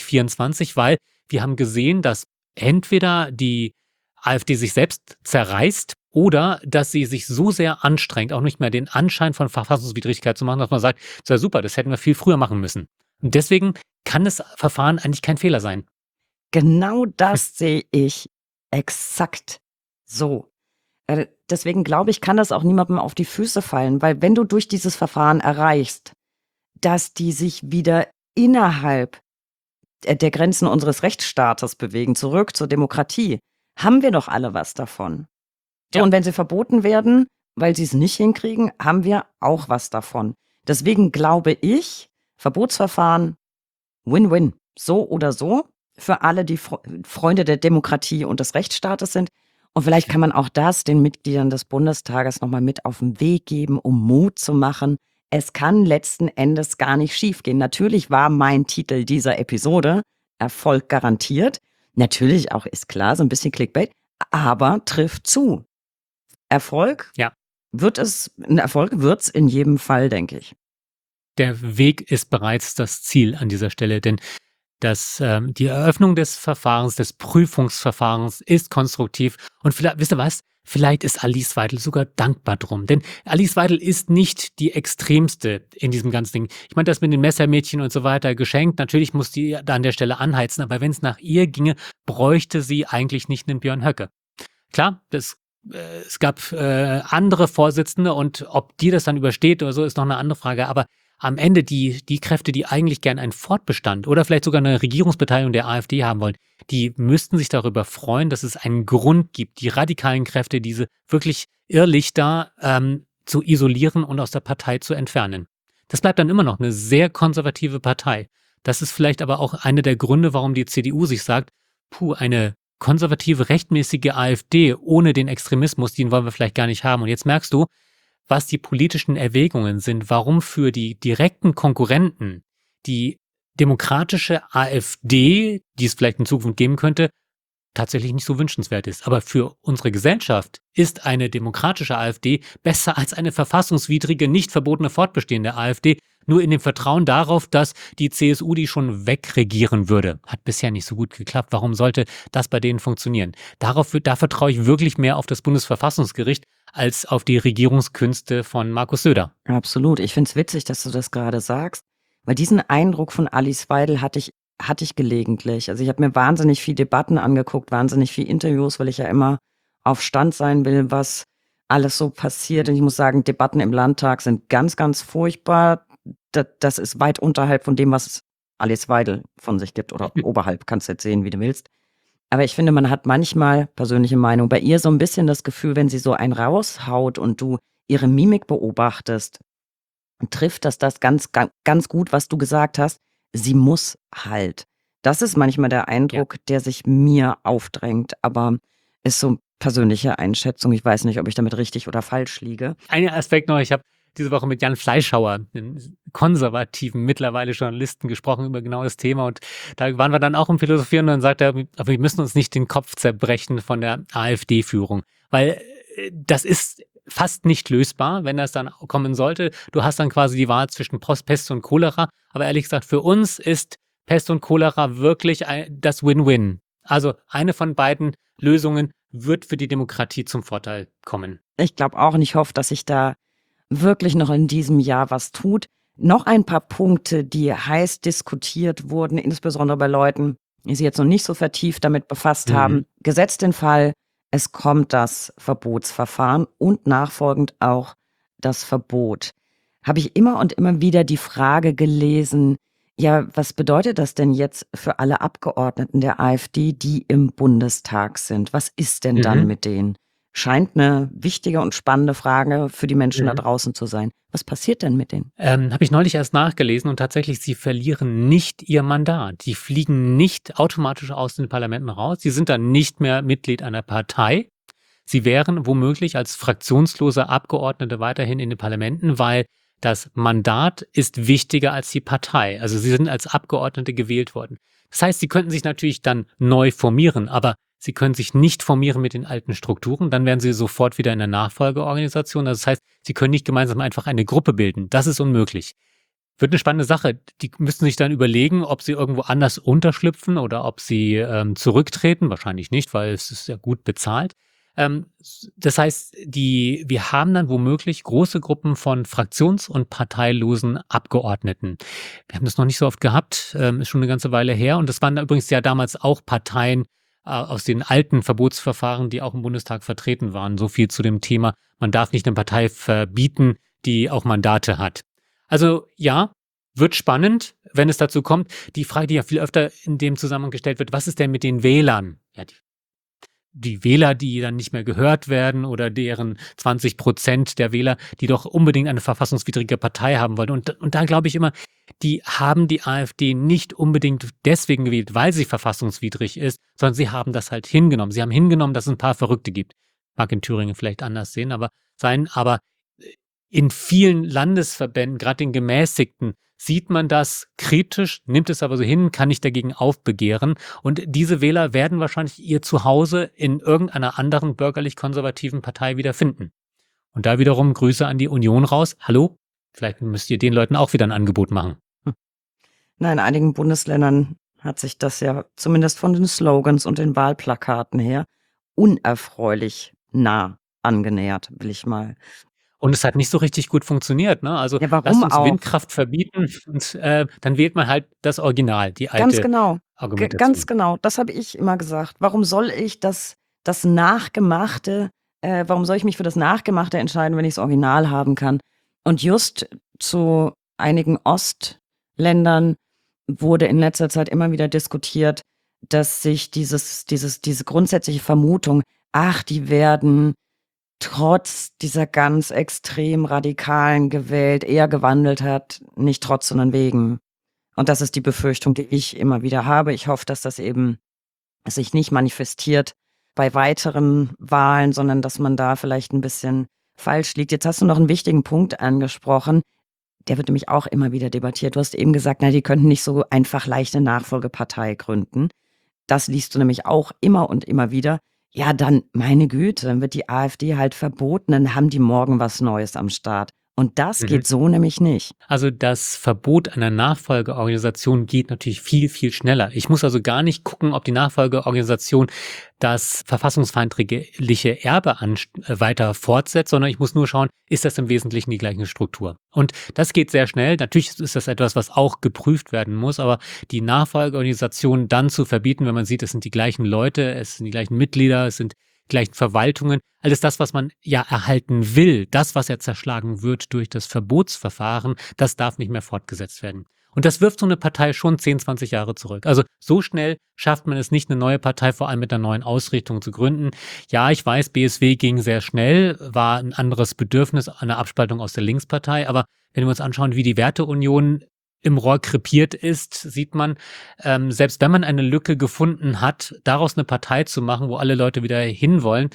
2024, weil wir haben gesehen, dass entweder die AfD sich selbst zerreißt oder dass sie sich so sehr anstrengt, auch nicht mehr den Anschein von Verfassungswidrigkeit zu machen, dass man sagt, das ist ja super, das hätten wir viel früher machen müssen. Und deswegen kann das Verfahren eigentlich kein Fehler sein. Genau das sehe ich exakt so. Deswegen glaube ich, kann das auch niemandem auf die Füße fallen, weil wenn du durch dieses Verfahren erreichst, dass die sich wieder innerhalb der Grenzen unseres Rechtsstaates bewegen, zurück zur Demokratie, haben wir doch alle was davon. So, Ja. und wenn sie verboten werden, weil sie es nicht hinkriegen, haben wir auch was davon. Deswegen glaube ich, Verbotsverfahren, Win-Win, so oder so, für alle, die Freunde der Demokratie und des Rechtsstaates sind. Und vielleicht kann man auch das den Mitgliedern des Bundestages nochmal mit auf den Weg geben, um Mut zu machen. Es kann letzten Endes gar nicht schiefgehen. Natürlich war mein Titel dieser Episode Erfolg garantiert. Natürlich auch, ist klar, so ein bisschen Clickbait, aber trifft zu. Erfolg Ja. ein Erfolg wird's in jedem Fall, denke ich. Der Weg ist bereits das Ziel an dieser Stelle, denn die Eröffnung des Verfahrens, des Prüfungsverfahrens ist konstruktiv. Und vielleicht, wisst ihr was? Vielleicht ist Alice Weidel sogar dankbar drum. Denn Alice Weidel ist nicht die extremste in diesem ganzen Ding. Ich meine, das mit den Messermädchen und so weiter geschenkt. Natürlich muss die da an der Stelle anheizen. Aber wenn es nach ihr ginge, bräuchte sie eigentlich nicht einen Björn Höcke. Klar, es gab andere Vorsitzende und ob die das dann übersteht oder so, ist noch eine andere Frage. Aber am Ende die Kräfte, die eigentlich gern einen Fortbestand oder vielleicht sogar eine Regierungsbeteiligung der AfD haben wollen, die müssten sich darüber freuen, dass es einen Grund gibt, die radikalen Kräfte, diese wirklich Irrlichter zu isolieren und aus der Partei zu entfernen. Das bleibt dann immer noch eine sehr konservative Partei. Das ist vielleicht aber auch einer der Gründe, warum die CDU sich sagt, eine konservative, rechtmäßige AfD ohne den Extremismus, den wollen wir vielleicht gar nicht haben. Und jetzt merkst du, was die politischen Erwägungen sind, warum für die direkten Konkurrenten die demokratische AfD, die es vielleicht in Zukunft geben könnte, tatsächlich nicht so wünschenswert ist. Aber für unsere Gesellschaft ist eine demokratische AfD besser als eine verfassungswidrige, nicht verbotene fortbestehende AfD, nur in dem Vertrauen darauf, dass die CSU die schon wegregieren würde. Hat bisher nicht so gut geklappt. Warum sollte das bei denen funktionieren? Da vertraue ich wirklich mehr auf das Bundesverfassungsgericht als auf die Regierungskünste von Markus Söder. Absolut. Ich finde es witzig, dass du das gerade sagst, weil diesen Eindruck von Alice Weidel hatte ich gelegentlich. Also ich habe mir wahnsinnig viel Debatten angeguckt, wahnsinnig viel Interviews, weil ich ja immer auf Stand sein will, was alles so passiert. Und ich muss sagen, Debatten im Landtag sind ganz, ganz furchtbar. Das ist weit unterhalb von dem, was Alice Weidel von sich gibt. Oder oberhalb, kannst du jetzt sehen, wie du willst. Aber ich finde, man hat manchmal, persönliche Meinung, bei ihr so ein bisschen das Gefühl, wenn sie so einen raushaut und du ihre Mimik beobachtest, trifft das ganz, ganz, ganz gut, was du gesagt hast. Sie muss halt. Das ist manchmal der Eindruck, der sich mir aufdrängt, aber ist so persönliche Einschätzung. Ich weiß nicht, ob ich damit richtig oder falsch liege. Ein Aspekt noch, ich habe diese Woche mit Jan Fleischhauer, einem konservativen mittlerweile Journalisten, gesprochen über genau das Thema und da waren wir dann auch im Philosophieren und dann sagt er, aber wir müssen uns nicht den Kopf zerbrechen von der AfD-Führung, weil das ist fast nicht lösbar, wenn das dann kommen sollte. Du hast dann quasi die Wahl zwischen Pest und Cholera, aber ehrlich gesagt, für uns ist Pest und Cholera wirklich das Win-Win. Also eine von beiden Lösungen wird für die Demokratie zum Vorteil kommen. Ich glaube auch und ich hoffe, dass sich da wirklich noch in diesem Jahr was tut. Noch ein paar Punkte, die heiß diskutiert wurden, insbesondere bei Leuten, die sich jetzt noch nicht so vertieft damit befasst haben. Gesetzt den Fall, es kommt das Verbotsverfahren und nachfolgend auch das Verbot, habe ich immer und immer wieder die Frage gelesen, ja, was bedeutet das denn jetzt für alle Abgeordneten der AfD, die im Bundestag sind? Was ist denn dann Mhm. mit denen? Scheint eine wichtige und spannende Frage für die Menschen da Mhm. draußen zu sein. Was passiert denn mit denen? Habe ich neulich erst nachgelesen und tatsächlich, sie verlieren nicht ihr Mandat. Die fliegen nicht automatisch aus den Parlamenten raus. Sie sind dann nicht mehr Mitglied einer Partei. Sie wären womöglich als fraktionslose Abgeordnete weiterhin in den Parlamenten, weil das Mandat ist wichtiger als die Partei. Also sie sind als Abgeordnete gewählt worden. Das heißt, sie könnten sich natürlich dann neu formieren, aber sie können sich nicht formieren mit den alten Strukturen. Dann wären sie sofort wieder in der Nachfolgeorganisation. Also das heißt, sie können nicht gemeinsam einfach eine Gruppe bilden. Das ist unmöglich. Wird eine spannende Sache. Die müssten sich dann überlegen, ob sie irgendwo anders unterschlüpfen oder ob sie zurücktreten. Wahrscheinlich nicht, weil es ist ja gut bezahlt. Das heißt, wir haben dann womöglich große Gruppen von fraktions- und parteilosen Abgeordneten. Wir haben das noch nicht so oft gehabt, ist schon eine ganze Weile her. Und das waren da übrigens ja damals auch Parteien aus den alten Verbotsverfahren, die auch im Bundestag vertreten waren. So viel zu dem Thema, man darf nicht eine Partei verbieten, die auch Mandate hat. Also ja, wird spannend, wenn es dazu kommt. Die Frage, die ja viel öfter in dem Zusammenhang gestellt wird, was ist denn mit den Wählern? Ja, die Wähler, die dann nicht mehr gehört werden oder deren 20% der Wähler, die doch unbedingt eine verfassungswidrige Partei haben wollen. Und da glaube ich immer, die haben die AfD nicht unbedingt deswegen gewählt, weil sie verfassungswidrig ist, sondern sie haben das halt hingenommen. Sie haben hingenommen, dass es ein paar Verrückte gibt. Mag in Thüringen vielleicht anders sein, aber in vielen Landesverbänden, gerade den gemäßigten, sieht man das kritisch, nimmt es aber so hin, kann nicht dagegen aufbegehren. Und diese Wähler werden wahrscheinlich ihr Zuhause in irgendeiner anderen bürgerlich-konservativen Partei wiederfinden. Und da wiederum Grüße an die Union raus. Hallo? Vielleicht müsst ihr den Leuten auch wieder ein Angebot machen. Na, in einigen Bundesländern hat sich das ja zumindest von den Slogans und den Wahlplakaten her unerfreulich nah angenähert, will ich mal. Und es hat nicht so richtig gut funktioniert, ne? Also Ja, lasst warum uns auch? Windkraft verbieten und dann wählt man halt das Original, die Ganz alte genau. Ganz Argumentation. genau. Das habe ich immer gesagt. Warum soll ich das Nachgemachte warum soll ich mich für das Nachgemachte entscheiden, wenn ich das Original haben kann? Und just zu einigen Ostländern wurde in letzter Zeit immer wieder diskutiert, dass sich diese grundsätzliche Vermutung, ach, die werden trotz dieser ganz extrem radikalen gewählt, eher gewandelt hat, nicht trotz, sondern wegen. Und das ist die Befürchtung, die ich immer wieder habe. Ich hoffe, dass das eben sich nicht manifestiert bei weiteren Wahlen, sondern dass man da vielleicht ein bisschen falsch liegt. Jetzt hast du noch einen wichtigen Punkt angesprochen. Der wird nämlich auch immer wieder debattiert. Du hast eben gesagt, na, die könnten nicht so einfach leicht eine Nachfolgepartei gründen. Das liest du nämlich auch immer und immer wieder. Ja, dann, meine Güte, dann wird die AfD halt verboten, dann haben die morgen was Neues am Start. Und das Mhm. geht so nämlich nicht. Also das Verbot einer Nachfolgeorganisation geht natürlich viel, viel schneller. Ich muss also gar nicht gucken, ob die Nachfolgeorganisation das verfassungsfeindliche Erbe weiter fortsetzt, sondern ich muss nur schauen, ist das im Wesentlichen die gleiche Struktur. Und das geht sehr schnell. Natürlich ist das etwas, was auch geprüft werden muss, aber die Nachfolgeorganisation dann zu verbieten, wenn man sieht, es sind die gleichen Leute, es sind die gleichen Mitglieder, es sind die gleichen Verwaltungen, alles das, was man ja erhalten will, das, was ja zerschlagen wird durch das Verbotsverfahren, das darf nicht mehr fortgesetzt werden. Und das wirft so eine Partei schon 10, 20 Jahre zurück. Also so schnell schafft man es nicht, eine neue Partei vor allem mit einer neuen Ausrichtung zu gründen. Ja, ich weiß, BSW ging sehr schnell, war ein anderes Bedürfnis, eine Abspaltung aus der Linkspartei. Aber wenn wir uns anschauen, wie die Werteunion im Rohr krepiert ist, sieht man, selbst wenn man eine Lücke gefunden hat, daraus eine Partei zu machen, wo alle Leute wieder hinwollen,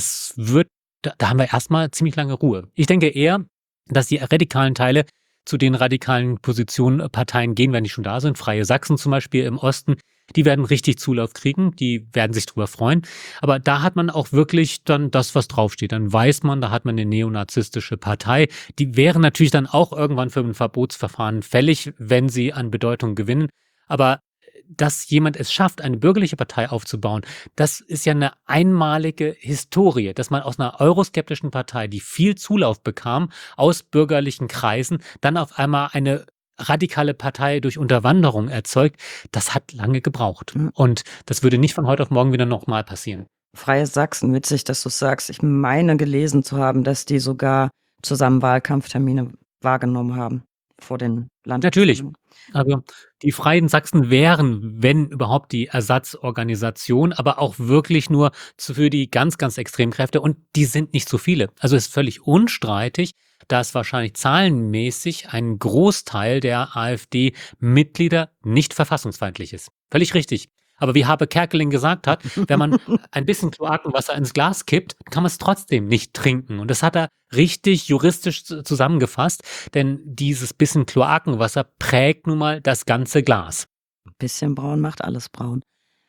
da haben wir erstmal ziemlich lange Ruhe. Ich denke eher, dass die radikalen Teile zu den radikalen Positionen Parteien gehen, wenn die schon da sind. Freie Sachsen zum Beispiel im Osten, die werden richtig Zulauf kriegen, die werden sich drüber freuen. Aber da hat man auch wirklich dann das, was draufsteht. Dann weiß man, da hat man eine neonazistische Partei. Die wären natürlich dann auch irgendwann für ein Verbotsverfahren fällig, wenn sie an Bedeutung gewinnen. Aber dass jemand es schafft, eine bürgerliche Partei aufzubauen, das ist ja eine einmalige Historie, dass man aus einer euroskeptischen Partei, die viel Zulauf bekam, aus bürgerlichen Kreisen, dann auf einmal eine radikale Partei durch Unterwanderung erzeugt. Das hat lange gebraucht. Mhm. Und das würde nicht von heute auf morgen wieder nochmal passieren. Freies Sachsen, witzig, dass du sagst. Ich meine gelesen zu haben, dass die sogar zusammen Wahlkampftermine wahrgenommen haben vor den Natürlich. Landtagswahlen. Also, die Freien Sachsen wären, wenn überhaupt, die Ersatzorganisation, aber auch wirklich nur für die ganz, ganz Extremkräfte, und die sind nicht so viele. Also, es ist völlig unstreitig, dass wahrscheinlich zahlenmäßig ein Großteil der AfD-Mitglieder nicht verfassungsfeindlich ist. Völlig richtig. Aber wie Habe Kerkeling gesagt hat, wenn man ein bisschen Kloakenwasser ins Glas kippt, kann man es trotzdem nicht trinken. Und das hat er richtig juristisch zusammengefasst, denn dieses bisschen Kloakenwasser prägt nun mal das ganze Glas. Bisschen braun macht alles braun.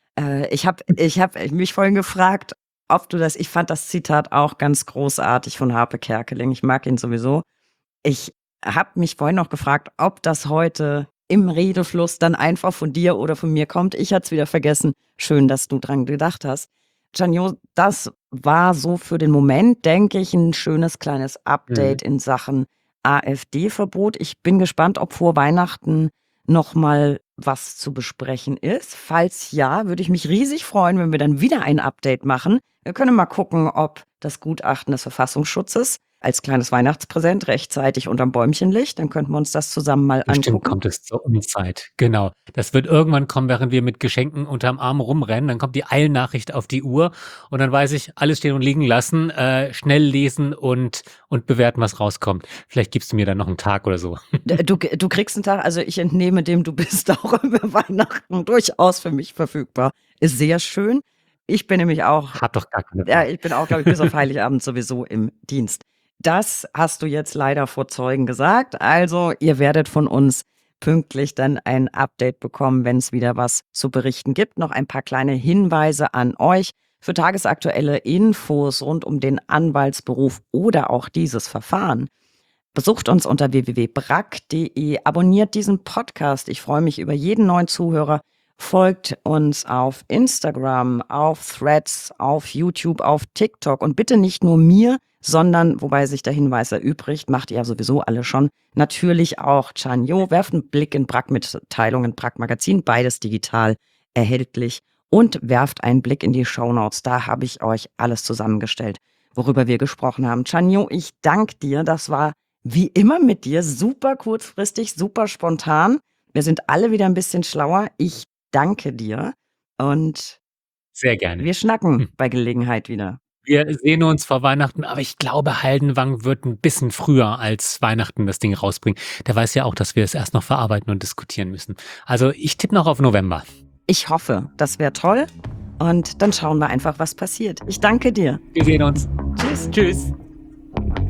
Ich hab mich vorhin gefragt, ob du das, ich fand das Zitat auch ganz großartig von Harpe Kerkeling. Ich mag ihn sowieso. Ich habe mich vorhin noch gefragt, ob das heute im Redefluss dann einfach von dir oder von mir kommt. Ich hatte es wieder vergessen. Schön, dass du dran gedacht hast. Janjo, das war so für den Moment, denke ich, ein schönes kleines Update in Sachen AfD-Verbot. Ich bin gespannt, ob vor Weihnachten noch mal was zu besprechen ist. Falls ja, würde ich mich riesig freuen, wenn wir dann wieder ein Update machen. Wir können mal gucken, ob das Gutachten des Verfassungsschutzes als kleines Weihnachtspräsent rechtzeitig unterm Bäumchen liegt. Dann könnten wir uns das zusammen mal Bestimmt angucken. kommt es zur Unzeit. Genau. Das wird irgendwann kommen, während wir mit Geschenken unterm Arm rumrennen. Dann kommt die Eilnachricht auf die Uhr und dann weiß ich, alles stehen und liegen lassen, schnell lesen und bewerten, was rauskommt. Vielleicht gibst du mir dann noch einen Tag oder so. Du kriegst einen Tag, also ich entnehme dem, du bist auch über Weihnachten durchaus für mich verfügbar. Ist sehr schön. Ich bin nämlich auch, Hab doch gar keine ja, Frage. ich bin auch, glaube ich, bis auf Heiligabend sowieso im Dienst. Das hast du jetzt leider vor Zeugen gesagt. Also, ihr werdet von uns pünktlich dann ein Update bekommen, wenn es wieder was zu berichten gibt. Noch ein paar kleine Hinweise an euch für tagesaktuelle Infos rund um den Anwaltsberuf oder auch dieses Verfahren. Besucht uns unter www.brack.de, abonniert diesen Podcast. Ich freue mich über jeden neuen Zuhörer. Folgt uns auf Instagram, auf Threads, auf YouTube, auf TikTok und bitte nicht nur mir, sondern, wobei sich der Hinweis erübrigt, macht ihr ja sowieso alle schon, natürlich auch Chanyo. Werft einen Blick in Brack-Mitteilungen, Brack-Magazin, beides digital erhältlich, und werft einen Blick in die Shownotes. Da habe ich euch alles zusammengestellt, worüber wir gesprochen haben. Chanyo, ich danke dir. Das war wie immer mit dir super kurzfristig, super spontan. Wir sind alle wieder ein bisschen schlauer. Ich danke dir und Sehr gerne. wir schnacken bei Gelegenheit wieder. Wir sehen uns vor Weihnachten, aber ich glaube, Haldenwang wird ein bisschen früher als Weihnachten das Ding rausbringen. Der weiß ja auch, dass wir es erst noch verarbeiten und diskutieren müssen. Also ich tippe noch auf November. Ich hoffe, das wäre toll. Und dann schauen wir einfach, was passiert. Ich danke dir. Wir sehen uns. Tschüss. Tschüss.